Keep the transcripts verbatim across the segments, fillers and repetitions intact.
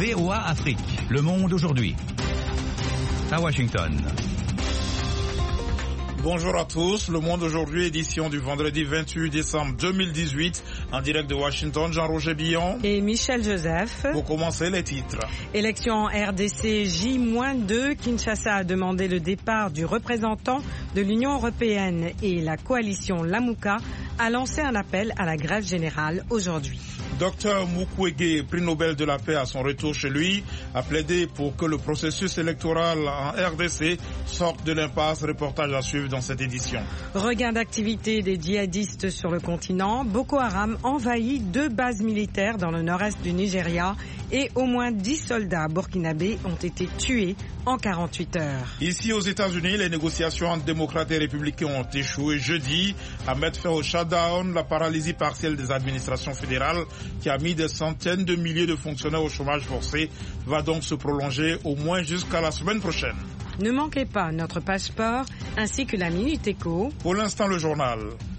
V O A Afrique. Le monde aujourd'hui. À Washington. Bonjour à tous, Le Monde aujourd'hui, édition du vendredi vingt-huit décembre deux mille dix-huit, en direct de Washington, Jean-Roger Billon et Michel Joseph. Pour commencer, les titres. Élection en R D C J deux, Kinshasa a demandé le départ du représentant de l'Union européenne et la coalition Lamuka a lancé un appel à la grève générale aujourd'hui. Docteur Mukwege, prix Nobel de la paix à son retour chez lui, a plaidé pour que le processus électoral en R D C sorte de l'impasse. Reportage à suivre dans cette édition. Regain d'activité des djihadistes sur le continent. Boko Haram envahit deux bases militaires dans le nord-est du Nigeria et au moins dix soldats burkinabés ont été tués en quarante-huit heures. Ici aux États-Unis, les négociations entre démocrates et républicains ont échoué jeudi à mettre fin au shutdown, la paralysie partielle des administrations fédérales qui a mis des centaines de milliers de fonctionnaires au chômage forcé, va donc se prolonger au moins jusqu'à la semaine prochaine. Ne manquez pas notre passeport ainsi que la Minute Éco. Pour l'instant, le journal.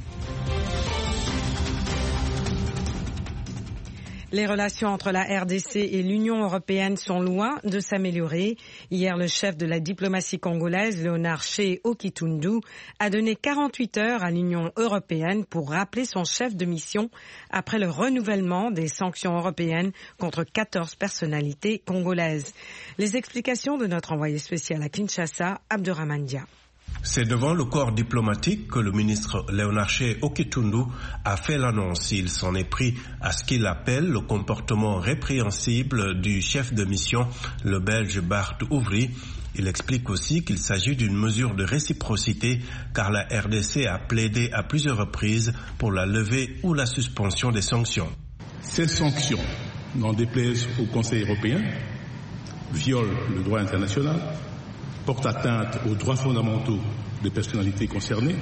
Les relations entre la R D C et l'Union européenne sont loin de s'améliorer. Hier, le chef de la diplomatie congolaise, Léonard Shea Okitundu, a donné quarante-huit heures à l'Union européenne pour rappeler son chef de mission après le renouvellement des sanctions européennes contre quatorze personnalités congolaises. Les explications de notre envoyé spécial à Kinshasa, Abderrahmane Dia. C'est devant le corps diplomatique que le ministre Léonard Shea Okitundu a fait l'annonce. Il s'en est pris à ce qu'il appelle le comportement répréhensible du chef de mission, le Belge Bart Ouvry. Il explique aussi qu'il s'agit d'une mesure de réciprocité car la R D C a plaidé à plusieurs reprises pour la levée ou la suspension des sanctions. Ces sanctions, n'en déplaise au Conseil européen, violent le droit international, portent atteinte aux droits fondamentaux des personnalités concernées,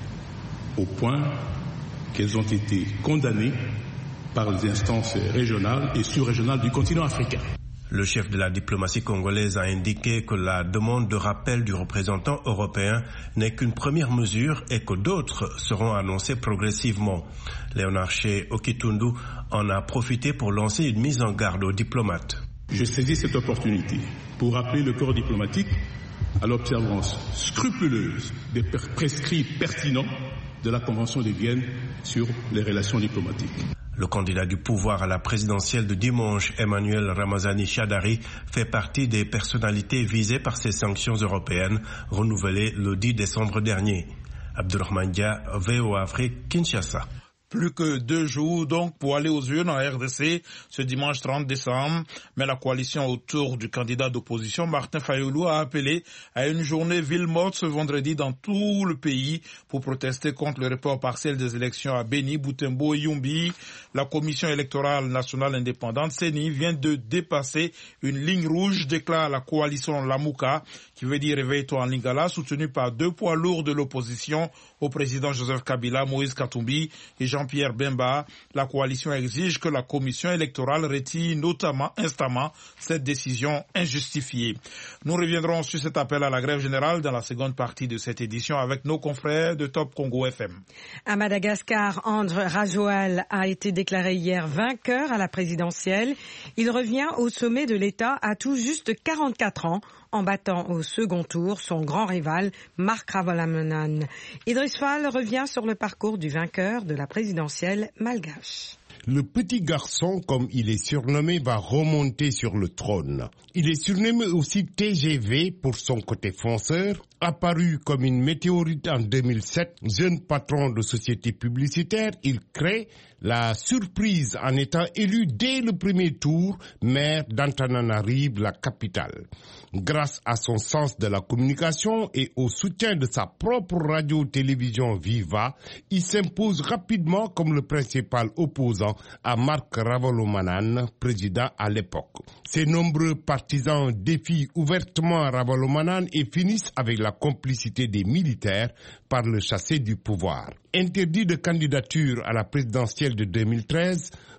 au point qu'elles ont été condamnées par les instances régionales et sous-régionales du continent africain. Le chef de la diplomatie congolaise a indiqué que la demande de rappel du représentant européen n'est qu'une première mesure et que d'autres seront annoncées progressivement. Léonard Shea Okitundu en a profité pour lancer une mise en garde aux diplomates. Je saisis cette opportunité pour rappeler le corps diplomatique à l'observance scrupuleuse des prescrits pertinents de la Convention de Vienne sur les relations diplomatiques. Le candidat du pouvoir à la présidentielle de dimanche, Emmanuel Ramazani Shadari, fait partie des personnalités visées par ces sanctions européennes renouvelées le dix décembre dernier. Abderrahmane Dia, V O A Afrique, Kinshasa. Plus que deux jours donc pour aller aux urnes en R D C ce dimanche trente décembre. Mais la coalition autour du candidat d'opposition Martin Fayoulou a appelé à une journée ville morte ce vendredi dans tout le pays pour protester contre le report partiel des élections à Beni, Butembo et Yumbi. La commission électorale nationale indépendante C E N I vient de dépasser une ligne rouge, déclare la coalition Lamuka, qui veut dire Réveille-toi en Lingala, soutenue par deux poids lourds de l'opposition au président Joseph Kabila, Moïse Katumbi et Jean-Pierre Bemba. La coalition exige que la commission électorale retire notamment instamment cette décision injustifiée. Nous reviendrons sur cet appel à la grève générale dans la seconde partie de cette édition avec nos confrères de Top Congo F M. À Madagascar, André Rajoelina a été déclaré hier vainqueur à la présidentielle. Il revient au sommet de l'État à tout juste quarante-quatre ans en battant au second tour son grand rival Marc Ravalomanana. Idriss Fall revient sur le parcours du vainqueur de la présidentielle malgache. Le petit garçon, comme il est surnommé, va remonter sur le trône. Il est surnommé aussi T G V pour son côté fonceur. Apparu comme une météorite en deux mille sept, jeune patron de société publicitaire, il crée la surprise en étant élu dès le premier tour maire d'Antananarive, la capitale. Grâce à son sens de la communication et au soutien de sa propre radio-télévision Viva, il s'impose rapidement comme le principal opposant à Marc Ravalomanana, président à l'époque. Ses nombreux partisans défient ouvertement Ravalomanana et finissent avec la complicité des militaires par le chasser du pouvoir. Interdit de candidature à la présidentielle de deux mille treize,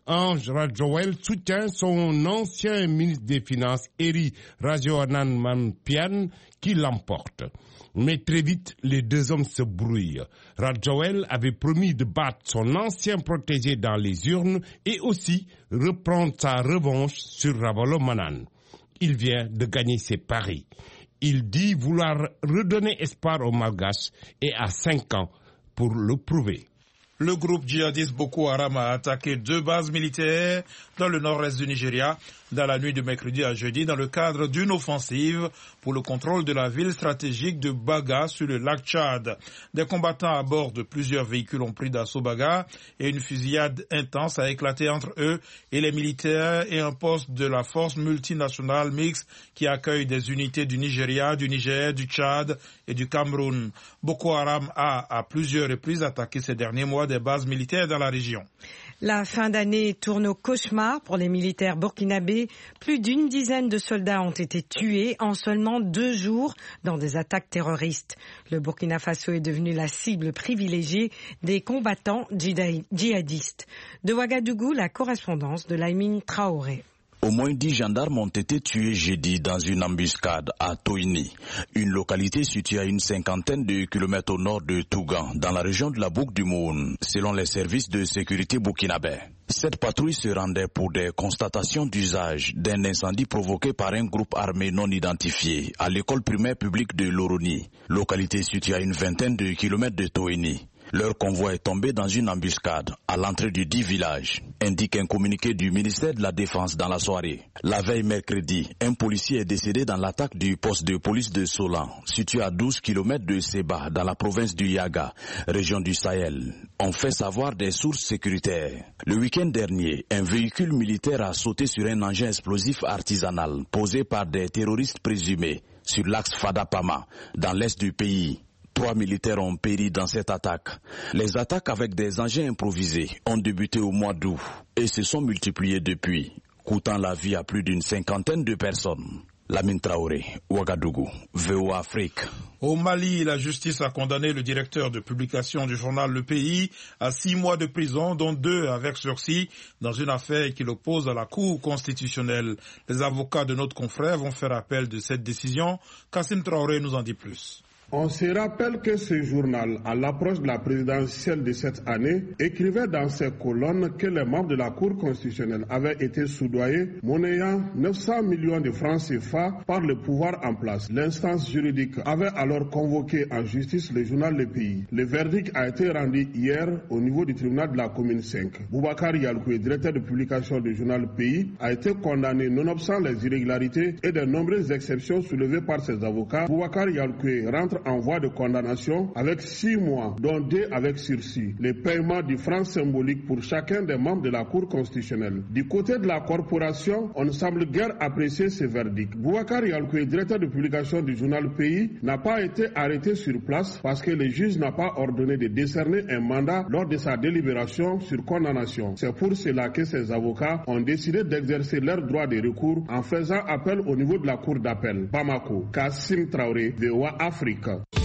Ange Rajowel soutient son ancien ministre des Finances, Eri Rajaonarimampianina, qui l'emporte. Mais très vite, les deux hommes se brouillent. Rajowel avait promis de battre son ancien protégé dans les urnes et aussi reprendre sa revanche sur Ravalomanana. Il vient de gagner ses paris. Il dit vouloir redonner espoir aux Malgaches et a cinq ans pour le prouver. Le groupe djihadiste Boko Haram a attaqué deux bases militaires dans le nord-est du Nigeria dans la nuit de mercredi à jeudi dans le cadre d'une offensive pour le contrôle de la ville stratégique de Baga sur le lac Tchad. Des combattants à bord de plusieurs véhicules ont pris d'assaut Baga et une fusillade intense a éclaté entre eux et les militaires et un poste de la force multinationale mixte qui accueille des unités du Nigeria, du Niger, du Tchad et du Cameroun. Boko Haram a à plusieurs reprises attaqué ces derniers mois des bases militaires dans la région. La fin d'année tourne au cauchemar pour les militaires burkinabés. Plus d'une dizaine de soldats ont été tués en seulement deux jours dans des attaques terroristes. Le Burkina Faso est devenu la cible privilégiée des combattants djihadistes. De Ouagadougou, la correspondance de Lamine Traoré. Au moins dix gendarmes ont été tués jeudi dans une embuscade à Toini, une localité située à une cinquantaine de kilomètres au nord de Tougan, dans la région de la Boucle du Moun, selon les services de sécurité burkinabais. Cette patrouille se rendait pour des constatations d'usage d'un incendie provoqué par un groupe armé non identifié à l'école primaire publique de Loroni, localité située à une vingtaine de kilomètres de Toini. Leur convoi est tombé dans une embuscade à l'entrée du dit village, indique un communiqué du ministère de la Défense dans la soirée. La veille mercredi, un policier est décédé dans l'attaque du poste de police de Solan, situé à douze kilomètres de Seba, dans la province du Yaga, région du Sahel. On fait savoir des sources sécuritaires. Le week-end dernier, un véhicule militaire a sauté sur un engin explosif artisanal posé par des terroristes présumés sur l'axe Fada-Pama, dans l'est du pays. Trois militaires ont péri dans cette attaque. Les attaques avec des engins improvisés ont débuté au mois d'août et se sont multipliées depuis, coûtant la vie à plus d'une cinquantaine de personnes. Lamine Traoré, Ouagadougou, V O A Afrique. Au Mali, la justice a condamné le directeur de publication du journal Le Pays à six mois de prison, dont deux avec sursis, dans une affaire qui l'oppose à la Cour constitutionnelle. Les avocats de notre confrère vont faire appel de cette décision. Kassim Traoré nous en dit plus. On se rappelle que ce journal, à l'approche de la présidentielle de cette année, écrivait dans ses colonnes que les membres de la Cour constitutionnelle avaient été soudoyés, monnayant neuf cents millions de francs C F A par le pouvoir en place. L'instance juridique avait alors convoqué en justice le journal Le Pays. Le verdict a été rendu hier au niveau du tribunal de la commune cinq. Boubacar Yalkoué, directeur de publication du journal Le Pays, a été condamné nonobstant les irrégularités et de nombreuses exceptions soulevées par ses avocats. Boubacar Yalkoué rentre en voie de condamnation avec six mois, dont deux avec sursis. Le paiement du franc symbolique pour chacun des membres de la Cour constitutionnelle. Du côté de la corporation, on ne semble guère apprécier ce verdict. Boubacar Yalkoué, directeur de publication du journal Pays, n'a pas été arrêté sur place parce que le juge n'a pas ordonné de décerner un mandat lors de sa délibération sur condamnation. C'est pour cela que ses avocats ont décidé d'exercer leur droit de recours en faisant appel au niveau de la Cour d'appel. Bamako, Kassim Traoré, V O A Afrique.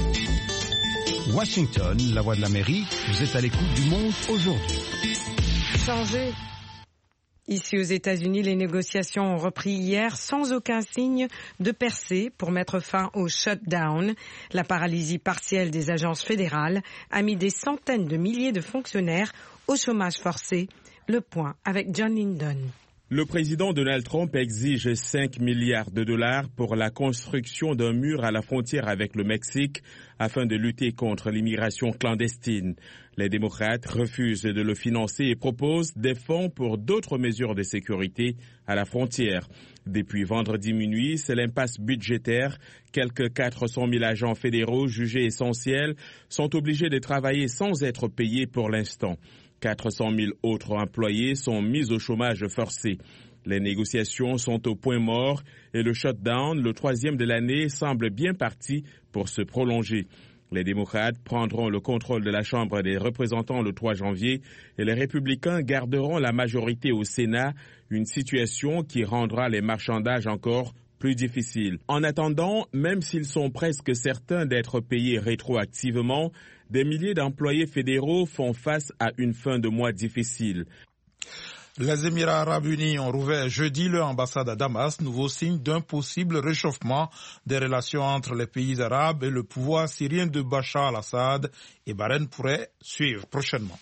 Washington, la voix de l'Amérique, vous êtes à l'écoute du monde aujourd'hui. Changer. Ici aux États-Unis, les négociations ont repris hier sans aucun signe de percée pour mettre fin au shutdown. La paralysie partielle des agences fédérales a mis des centaines de milliers de fonctionnaires au chômage forcé. Le point avec John Lindon. Le président Donald Trump exige cinq milliards de dollars pour la construction d'un mur à la frontière avec le Mexique afin de lutter contre l'immigration clandestine. Les démocrates refusent de le financer et proposent des fonds pour d'autres mesures de sécurité à la frontière. Depuis vendredi minuit, c'est l'impasse budgétaire. Quelques quatre cent mille agents fédéraux jugés essentiels sont obligés de travailler sans être payés pour l'instant. quatre cent mille autres employés sont mis au chômage forcé. Les négociations sont au point mort et le shutdown, le troisième de l'année, semble bien parti pour se prolonger. Les démocrates prendront le contrôle de la Chambre des représentants le trois janvier et les républicains garderont la majorité au Sénat, une situation qui rendra les marchandages encore plus difficiles. En attendant, même s'ils sont presque certains d'être payés rétroactivement, des milliers d'employés fédéraux font face à une fin de mois difficile. Les Émirats arabes unis ont rouvert jeudi leur ambassade à Damas, nouveau signe d'un possible réchauffement des relations entre les pays arabes et le pouvoir syrien de Bachar al-Assad, et Bahreïn pourrait suivre prochainement.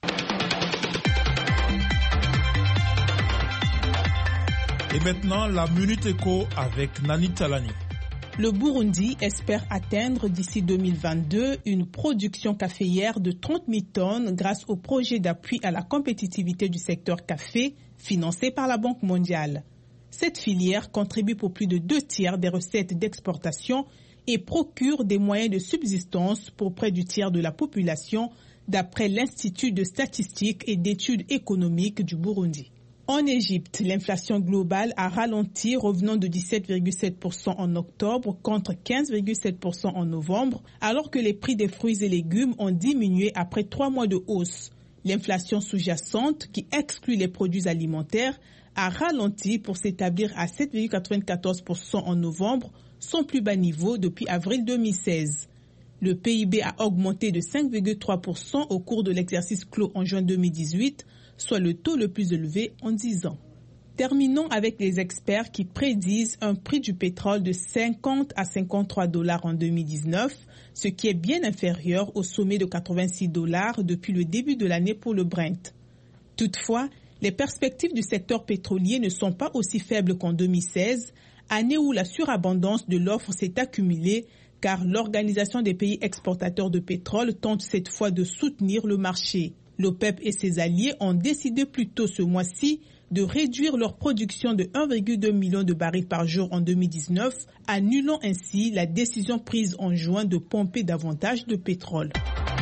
Et maintenant, la Minute Éco avec Nani Talani. Le Burundi espère atteindre d'ici deux mille vingt-deux une production caféière de trente mille tonnes grâce au projet d'appui à la compétitivité du secteur café financé par la Banque mondiale. Cette filière contribue pour plus de deux tiers des recettes d'exportation et procure des moyens de subsistance pour près du tiers de la population, d'après l'Institut de statistique et d'études économiques du Burundi. En Égypte, l'inflation globale a ralenti, revenant de dix-sept virgule sept pour cent en octobre contre quinze virgule sept pour cent en novembre, alors que les prix des fruits et légumes ont diminué après trois mois de hausse. L'inflation sous-jacente, qui exclut les produits alimentaires, a ralenti pour s'établir à sept virgule quatre-vingt-quatorze pour cent en novembre, son plus bas niveau depuis avril deux mille seize. Le P I B a augmenté de cinq virgule trois pour cent au cours de l'exercice clos en juin deux mille dix-huit, soit le taux le plus élevé en dix ans. Terminons avec les experts qui prédisent un prix du pétrole de cinquante à cinquante-trois dollars en deux mille dix-neuf, ce qui est bien inférieur au sommet de quatre-vingt-six dollars depuis le début de l'année pour le Brent. Toutefois, les perspectives du secteur pétrolier ne sont pas aussi faibles qu'en deux mille seize, année où la surabondance de l'offre s'est accumulée, car l'Organisation des pays exportateurs de pétrole tente cette fois de soutenir le marché. L'OPEP et ses alliés ont décidé plus tôt ce mois-ci de réduire leur production de un virgule deux million de barils par jour en deux mille dix-neuf, annulant ainsi la décision prise en juin de pomper davantage de pétrole.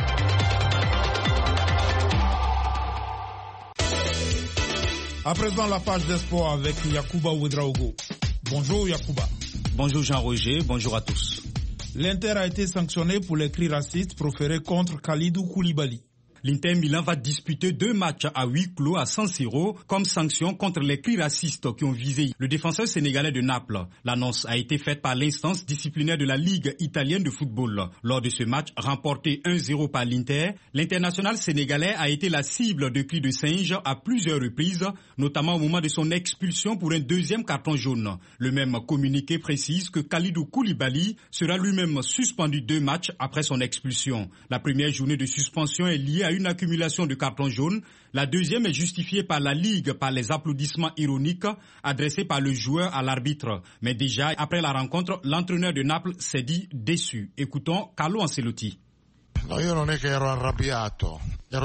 À présent, la page des sports avec Yacouba Ouedraogo. Bonjour Yacouba. Bonjour Jean-Roger, bonjour à tous. L'Inter a été sanctionné pour les cris racistes proférés contre Kalidou Koulibaly. L'Inter Milan va disputer deux matchs à huis clos à San Siro comme sanction contre les cris racistes qui ont visé le défenseur sénégalais de Naples. L'annonce a été faite par l'instance disciplinaire de la Ligue italienne de football. Lors de ce match remporté un zéro par l'Inter, l'international sénégalais a été la cible de cris de singe à plusieurs reprises, notamment au moment de son expulsion pour un deuxième carton jaune. Le même communiqué précise que Kalidou Koulibaly sera lui-même suspendu deux matchs après son expulsion. La première journée de suspension est liée à une accumulation de cartons jaunes. La deuxième est justifiée par la Ligue par les applaudissements ironiques adressés par le joueur à l'arbitre. Mais déjà, après la rencontre, l'entraîneur de Naples s'est dit déçu. Écoutons Carlo Ancelotti. No, io non è che ero arrabbiato.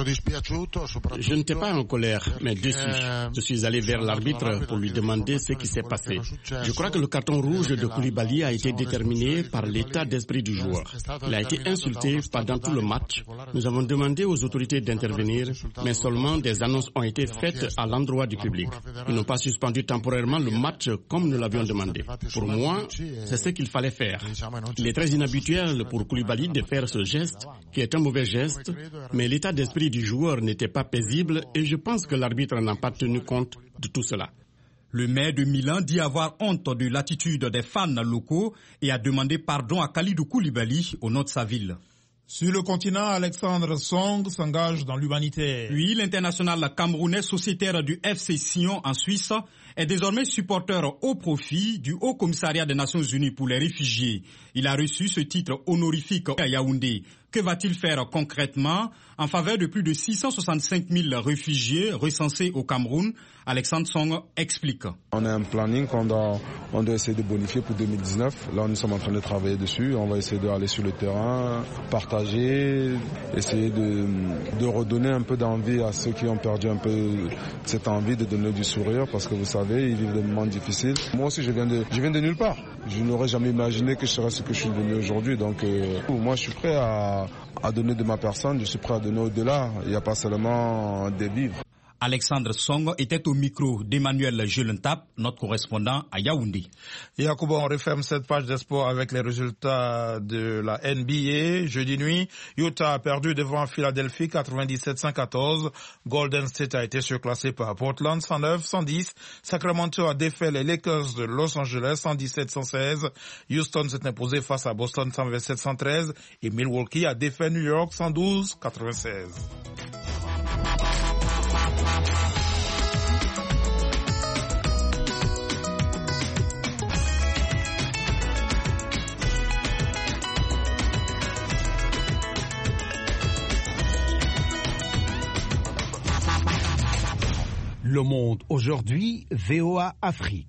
Je n'étais pas en colère, mais déçu. Je suis allé vers l'arbitre pour lui demander ce qui s'est passé. Je crois que le carton rouge de Koulibaly a été déterminé par l'état d'esprit du joueur. Il a été insulté pendant tout le match. Nous avons demandé aux autorités d'intervenir, mais seulement des annonces ont été faites à l'endroit du public. Ils n'ont pas suspendu temporairement le match comme nous l'avions demandé. Pour moi, c'est ce qu'il fallait faire. Il est très inhabituel pour Koulibaly de faire ce geste, qui est un mauvais geste, mais l'état d'esprit L'esprit du joueur n'était pas paisible et je pense que l'arbitre n'a pas tenu compte de tout cela. Le maire de Milan dit avoir honte de l'attitude des fans locaux et a demandé pardon à Kalidou Koulibaly au nom de sa ville. Sur le continent, Alexandre Song s'engage dans l'humanitaire. Oui, l'international camerounais sociétaire du F C Sion en Suisse est désormais supporter au profit du Haut Commissariat des Nations Unies pour les réfugiés. Il a reçu ce titre honorifique à Yaoundé. Que va-t-il faire concrètement en faveur de plus de six cent soixante-cinq mille réfugiés recensés au Cameroun? Alexandre Song explique. On a un planning qu'on doit, on doit essayer de bonifier pour deux mille dix-neuf. Là, nous sommes en train de travailler dessus. On va essayer d'aller sur le terrain, partager, essayer de, de redonner un peu d'envie à ceux qui ont perdu un peu cette envie de donner du sourire parce que vous savez, ils vivent des moments difficiles. Moi aussi, je viens de, je viens de nulle part. Je n'aurais jamais imaginé que je serais ce que je suis devenu aujourd'hui. Donc, euh, moi, je suis prêt à, à donner de ma personne. Je suis prêt à donner au-delà. Il n'y a pas seulement des vivres. Alexandre Song était au micro d'Emmanuel Jelentap, notre correspondant à Yaoundé. Yacouba, on referme cette page des sports avec les résultats de la N B A. Jeudi nuit, Utah a perdu devant Philadelphie quatre-vingt-dix-sept à cent quatorze. Golden State a été surclassé par Portland cent neuf à cent dix. Sacramento a défait les Lakers de Los Angeles cent dix-sept à cent seize. Houston s'est imposé face à Boston cent vingt-sept à cent treize. Et Milwaukee a défait New York cent douze à quatre-vingt-seize. Le Monde aujourd'hui, V O A Afrique.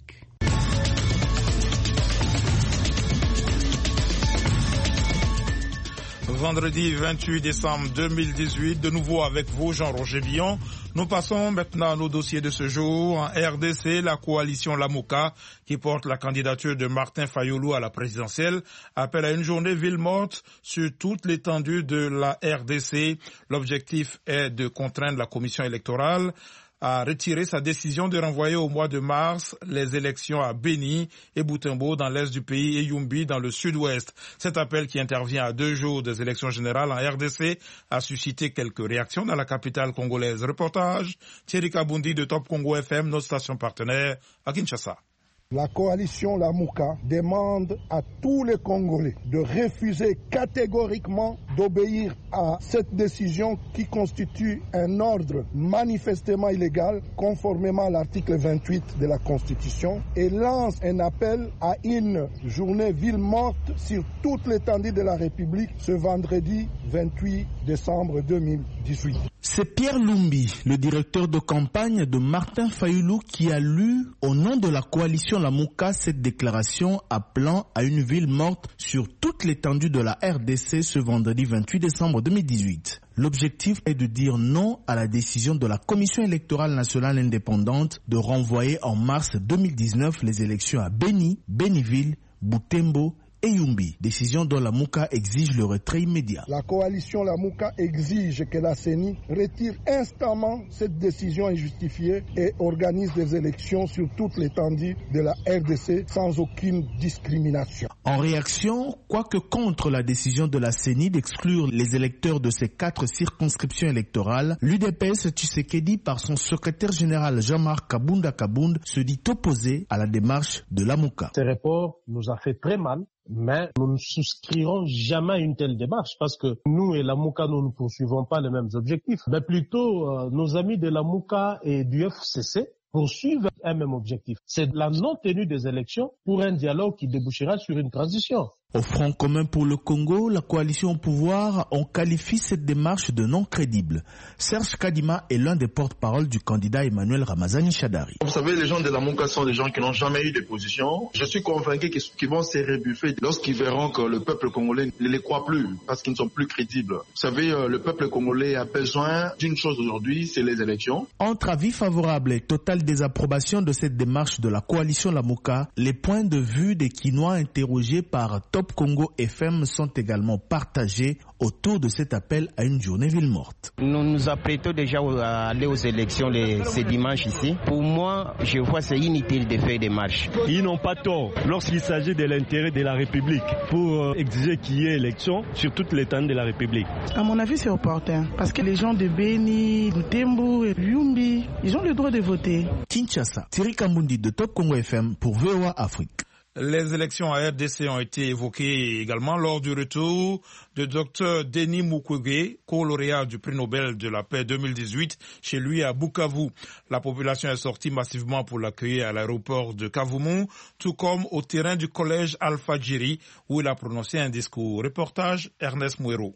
Vendredi vingt-huit décembre deux mille dix-huit, de nouveau avec vous, Jean-Roger Billon. Nous passons maintenant à nos dossiers de ce jour. En R D C, la coalition Lamuka, qui porte la candidature de Martin Fayulu à la présidentielle, appelle à une journée ville morte sur toute l'étendue de la R D C. L'objectif est de contraindre la commission électorale a retiré sa décision de renvoyer au mois de mars les élections à Beni et Butembo dans l'est du pays et Yumbi dans le sud-ouest. Cet appel qui intervient à deux jours des élections générales en R D C a suscité quelques réactions dans la capitale congolaise. Reportage Thierry Kabundi de Top Congo F M, notre station partenaire à Kinshasa. La coalition Lamuka demande à tous les Congolais de refuser catégoriquement d'obéir à cette décision qui constitue un ordre manifestement illégal conformément à l'article vingt-huit de la Constitution et lance un appel à une journée ville morte sur toute l'étendue de la République ce vendredi vingt-huit décembre deux mille dix-huit. C'est Pierre Lumbi, le directeur de campagne de Martin Fayulu, qui a lu au nom de la coalition Lamuka cette déclaration appelant à une ville morte sur toute l'étendue de la R D C ce vendredi vingt-huit décembre deux mille dix-huit. L'objectif est de dire non à la décision de la Commission électorale nationale indépendante de renvoyer en mars deux mille dix-neuf les élections à Beni, Beniville, Butembo et Yumbi, décision dont la Lamuka exige le retrait immédiat. La coalition Lamuka exige que la C E N I retire instamment cette décision injustifiée et organise des élections sur toute l'étendue de la R D C sans aucune discrimination. En réaction, quoique contre la décision de la C E N I d'exclure les électeurs de ces quatre circonscriptions électorales, l'U D P S Tshisekedi, par son secrétaire général Jean-Marc Kabunda Kabund, se dit opposé à la démarche de Lamuka. Ce report nous a fait très mal. Mais nous ne souscrirons jamais à une telle démarche parce que nous et la Lamuka, nous ne poursuivons pas les mêmes objectifs. Mais plutôt, euh, nos amis de la Lamuka et du F C C poursuivent un même objectif. C'est la non-tenue des élections pour un dialogue qui débouchera sur une transition. Au Front commun pour le Congo, la coalition au pouvoir, on qualifie cette démarche de non crédible. Serge Kadima est l'un des porte-parole du candidat Emmanuel Ramazani Shadari. Vous savez, les gens de la Lamuka sont des gens qui n'ont jamais eu de position. Je suis convaincu qu'ils vont se rebuffer lorsqu'ils verront que le peuple congolais ne les croit plus parce qu'ils ne sont plus crédibles. Vous savez, le peuple congolais a besoin d'une chose aujourd'hui, c'est les élections. Entre avis favorable et totale désapprobation de cette démarche de la coalition Lamuka, les points de vue des Kinois interrogés par Top Congo F M sont également partagés autour de cet appel à une journée ville morte. Nous nous apprêtons déjà à aller aux élections les, ce dimanche ici. Pour moi, je vois c'est inutile de faire des marches. Ils n'ont pas tort lorsqu'il s'agit de l'intérêt de la République pour exiger qu'il y ait élection sur toute l'étendue de la République. À mon avis, c'est opportun parce que les gens de Beni, Butembo et Yumbi, ils ont le droit de voter. Kinshasa, Thierry Kambundi de Top Congo F M pour V O A Afrique. Les élections à R D C ont été évoquées également lors du retour de Dr Denis Mukwege, co-lauréat du prix Nobel de la paix deux mille dix-huit, chez lui à Bukavu. La population est sortie massivement pour l'accueillir à l'aéroport de Kavumu, tout comme au terrain du collège Al-Fadjiri, où il a prononcé un discours. Reportage Ernest Mouero.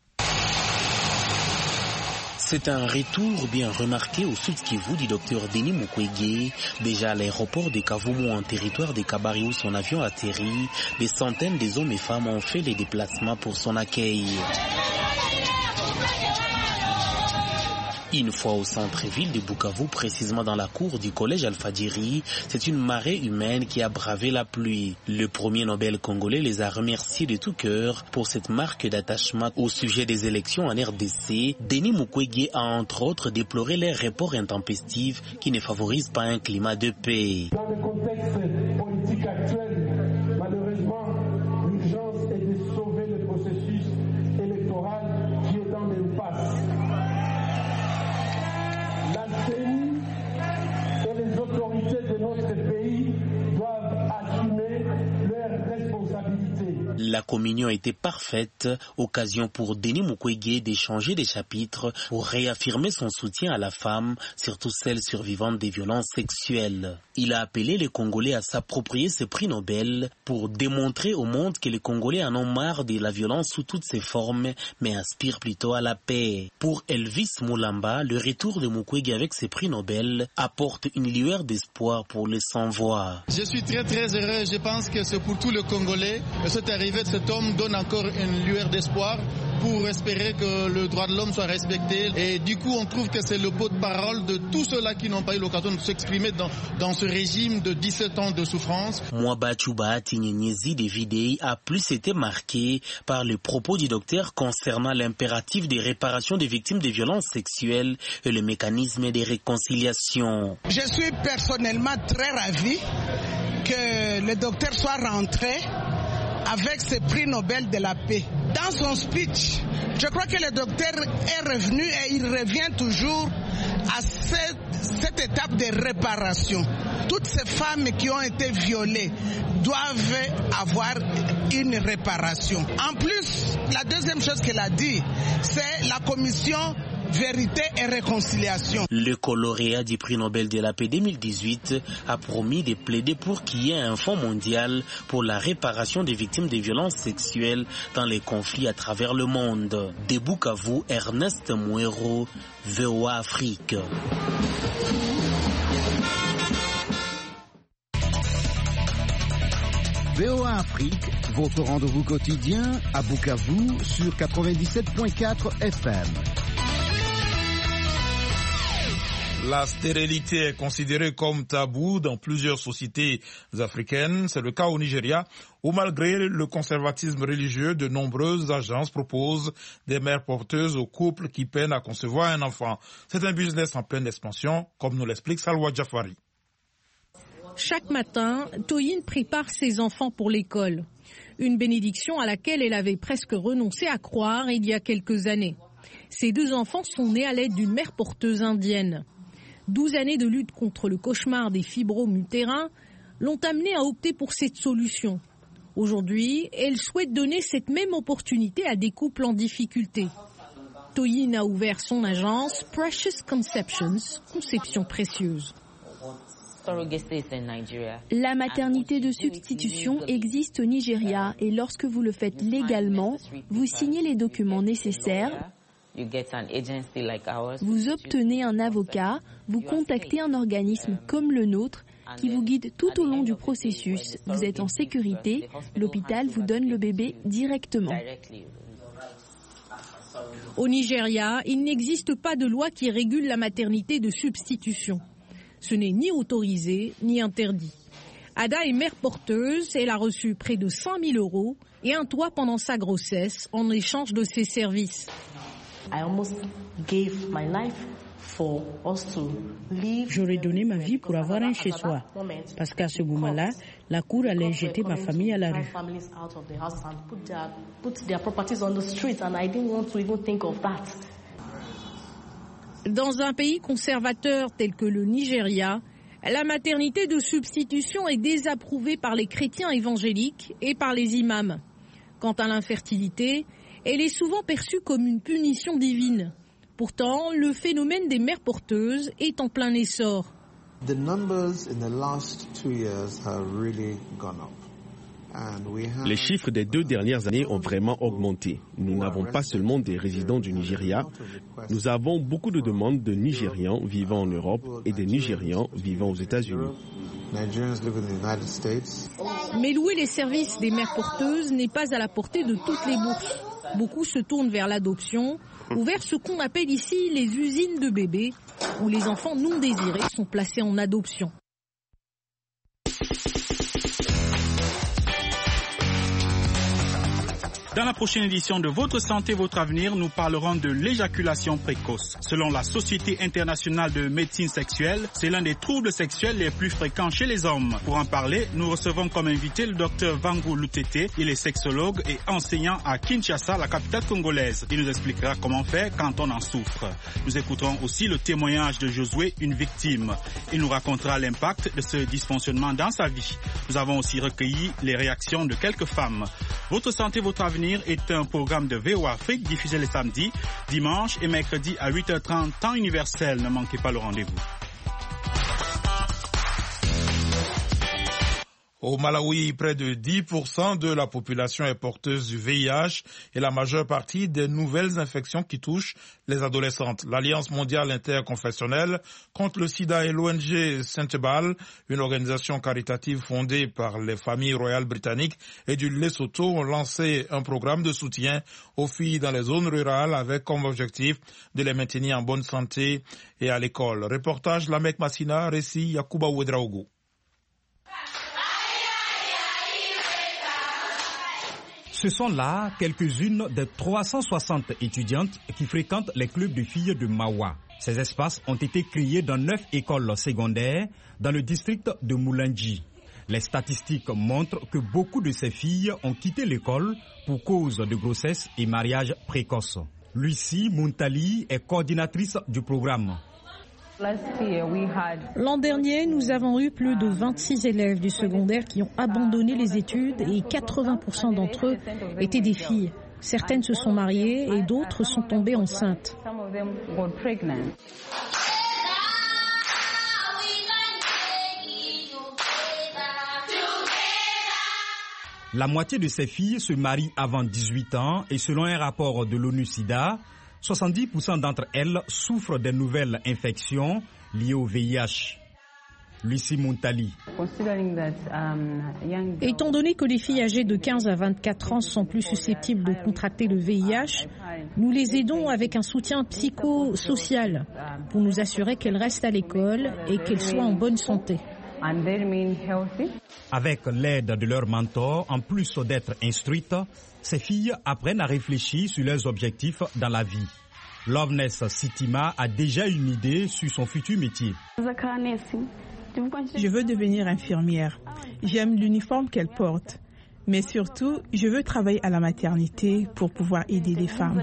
C'est un retour bien remarqué au Sud Kivu du docteur Denis Mukwege. Déjà à l'aéroport de Kavumu en territoire de Kabari où son avion atterrit, des centaines d'hommes et femmes ont fait les déplacements pour son accueil. Une fois au centre-ville de Bukavu, précisément dans la cour du collège Al-Fadjiri, c'est une marée humaine qui a bravé la pluie. Le premier Nobel congolais les a remerciés de tout cœur pour cette marque d'attachement au sujet des élections en R D C. Denis Mukwege a entre autres déploré les reports intempestifs qui ne favorisent pas un climat de paix. Dans le contexte politique actuel, malheureusement, l'urgence est de sauver le processus électoral qui est dans l'impasse. La C E N I et les autorités de notre pays doivent assumer leurs responsabilités. La communion était parfaite, occasion pour Denis Mukwege d'échanger des chapitres pour réaffirmer son soutien à la femme, surtout celle survivante des violences sexuelles. Il a appelé les Congolais à s'approprier ce prix Nobel pour démontrer au monde que les Congolais en ont marre de la violence sous toutes ses formes, mais aspirent plutôt à la paix. Pour Elvis Moulamba, le retour de Mukwege avec ce prix Nobel apporte une lueur d'espoir pour les sans-voix. Je suis très très heureux, je pense que c'est pour tous les Congolais. Cette arrivée de cet homme donne encore une lueur d'espoir pour espérer que le droit de l'homme soit respecté. Et du coup, on trouve que c'est le pot de parole de tous ceux-là qui n'ont pas eu l'occasion de s'exprimer dans, dans ce régime de dix-sept ans de souffrance. Mwaba Chuba Tinyenyezi Davidei a plus été marqué par les propos du docteur concernant l'impératif des réparations des victimes de violences sexuelles et le mécanisme de réconciliation. Je suis personnellement très ravi que le docteur soit rentré avec ce prix Nobel de la paix. Dans son speech, je crois que le docteur est revenu et il revient toujours à cette, cette étape de réparation. Toutes ces femmes qui ont été violées doivent avoir une réparation. En plus, la deuxième chose qu'elle a dit, c'est la commission Vérité et réconciliation. Le lauréat du prix Nobel de la paix deux mille dix-huit a promis de plaider pour qu'il y ait un fonds mondial pour la réparation des victimes de violences sexuelles dans les conflits à travers le monde. De Bukavu, Ernest Mouero, V O A Afrique. V O A Afrique, votre rendez-vous quotidien à Bukavu sur quatre-vingt-dix-sept point quatre F M. La stérilité est considérée comme tabou dans plusieurs sociétés africaines. C'est le cas au Nigeria, où malgré le conservatisme religieux, de nombreuses agences proposent des mères porteuses aux couples qui peinent à concevoir un enfant. C'est un business en pleine expansion, comme nous l'explique Salwa Jafari. Chaque matin, Toyin prépare ses enfants pour l'école. Une bénédiction à laquelle elle avait presque renoncé à croire il y a quelques années. Ses deux enfants sont nés à l'aide d'une mère porteuse indienne. douze années de lutte contre le cauchemar des fibromes utérins l'ont amenée à opter pour cette solution. Aujourd'hui, elle souhaite donner cette même opportunité à des couples en difficulté. Toyin a ouvert son agence Precious Conceptions, conception précieuse. La maternité de substitution existe au Nigeria et lorsque vous le faites légalement, vous signez les documents nécessaires. Vous obtenez un avocat, vous contactez un organisme comme le nôtre qui vous guide tout au long du processus. Vous êtes en sécurité, l'hôpital vous donne le bébé directement. Au Nigeria, il n'existe pas de loi qui régule la maternité de substitution. Ce n'est ni autorisé ni interdit. Ada est mère porteuse, elle a reçu près de cinq mille euros et un toit pendant sa grossesse en échange de ses services. J'aurais donné ma vie pour avoir un chez-soi, parce qu'à ce moment-là, la cour allait jeter ma famille à la rue. Dans un pays conservateur tel que le Nigeria, la maternité de substitution est désapprouvée par les chrétiens évangéliques et par les imams. Quant à l'infertilité, elle est souvent perçue comme une punition divine. Pourtant, le phénomène des mères porteuses est en plein essor. The numbers in the last two years have really gone up. Les chiffres des deux dernières années ont vraiment augmenté. Nous n'avons pas seulement des résidents du Nigeria, nous avons beaucoup de demandes de Nigérians vivant en Europe et des Nigérians vivant aux États-Unis. Mais louer les services des mères porteuses n'est pas à la portée de toutes les bourses. Beaucoup se tournent vers l'adoption ou vers ce qu'on appelle ici les usines de bébés, où les enfants non désirés sont placés en adoption. Dans la prochaine édition de Votre Santé, Votre Avenir, nous parlerons de l'éjaculation précoce. Selon la Société internationale de médecine sexuelle, c'est l'un des troubles sexuels les plus fréquents chez les hommes. Pour en parler, nous recevons comme invité le docteur Vangu Lutete. Il est sexologue et enseignant à Kinshasa, la capitale congolaise. Il nous expliquera comment faire quand on en souffre. Nous écouterons aussi le témoignage de Josué, une victime. Il nous racontera l'impact de ce dysfonctionnement dans sa vie. Nous avons aussi recueilli les réactions de quelques femmes. Votre Santé, Votre Avenir est un programme de V O A Afrique diffusé les samedis, dimanches et mercredis à huit heures trente, temps universel. Ne manquez pas le rendez-vous. Au Malawi, près de dix pour cent de la population est porteuse du V I H et la majeure partie des nouvelles infections qui touchent les adolescentes. L'Alliance mondiale interconfessionnelle contre le sida et l'O N G Sentebale, une organisation caritative fondée par les familles royales britanniques et du Lesotho, ont lancé un programme de soutien aux filles dans les zones rurales avec comme objectif de les maintenir en bonne santé et à l'école. Reportage Lamek Massina, récit Yakuba Ouedraogo. Ce sont là quelques-unes des trois cent soixante étudiantes qui fréquentent les clubs de filles de Mawa. Ces espaces ont été créés dans neuf écoles secondaires dans le district de Moulandji. Les statistiques montrent que beaucoup de ces filles ont quitté l'école pour cause de grossesse et mariage précoce. Lucie Muntali est coordinatrice du programme. L'an dernier, nous avons eu plus de vingt-six élèves du secondaire qui ont abandonné les études et quatre-vingts pour cent d'entre eux étaient des filles. Certaines se sont mariées et d'autres sont tombées enceintes. La moitié de ces filles se marient avant dix-huit ans et selon un rapport de l'ONU-SIDA, soixante-dix pour cent d'entre elles souffrent des nouvelles infections liées au V I H. Lucie Muntali. Étant donné que les filles âgées de quinze à vingt-quatre ans sont plus susceptibles de contracter le V I H, nous les aidons avec un soutien psychosocial pour nous assurer qu'elles restent à l'école et qu'elles soient en bonne santé. Avec l'aide de leurs mentors, en plus d'être instruites, ces filles apprennent à réfléchir sur leurs objectifs dans la vie. Loveness Sitima a déjà une idée sur son futur métier. Je veux devenir infirmière. J'aime l'uniforme qu'elle porte. Mais surtout, je veux travailler à la maternité pour pouvoir aider les femmes.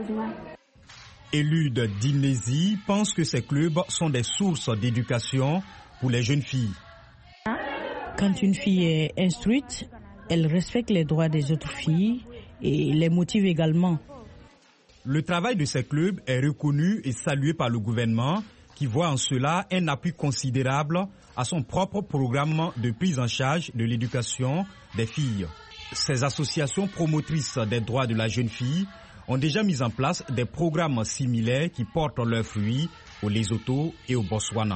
Élude Dinesi pense que ces clubs sont des sources d'éducation pour les jeunes filles. Quand une fille est instruite, elle respecte les droits des autres filles et les motive également. Le travail de ces clubs est reconnu et salué par le gouvernement qui voit en cela un appui considérable à son propre programme de prise en charge de l'éducation des filles. Ces associations promotrices des droits de la jeune fille ont déjà mis en place des programmes similaires qui portent leurs fruits au Lesotho et au Botswana.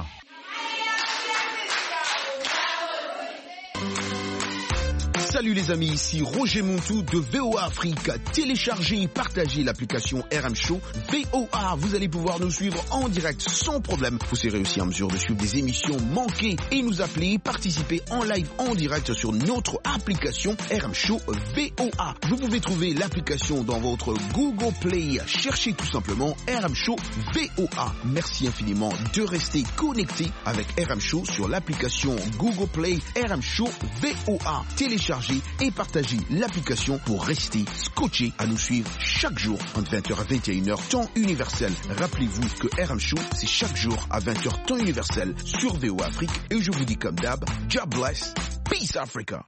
Salut les amis, ici Roger Montou de V O A Afrique. Téléchargez et partagez l'application R M Show V O A. Vous allez pouvoir nous suivre en direct sans problème. Vous serez aussi en mesure de suivre des émissions manquées et nous appeler, participer en live en direct sur notre application R M Show V O A. Vous pouvez trouver l'application dans votre Google Play. Cherchez tout simplement R M Show V O A. Merci infiniment de rester connecté avec R M Show sur l'application Google Play R M Show V O A. Téléchargez et partagez l'application pour rester scotché à nous suivre chaque jour entre vingt heures à vingt et une heures temps universel. Rappelez-vous que R M Show c'est chaque jour à vingt heures temps universel sur V O A Afrique et je vous dis comme d'hab, God bless, peace Africa.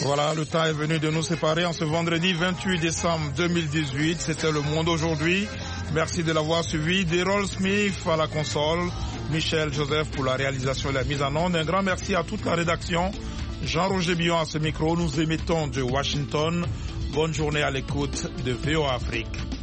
Voilà, le temps est venu de nous séparer en ce vendredi vingt-huit décembre deux mille dix-huit. C'était Le Monde aujourd'hui. Merci de l'avoir suivi. Derol Smith à la console, Michel Joseph pour la réalisation et la mise en onde. Un grand merci à toute la rédaction. Jean-Roger Billon à ce micro. Nous émettons de Washington. Bonne journée à l'écoute de V O A Afrique.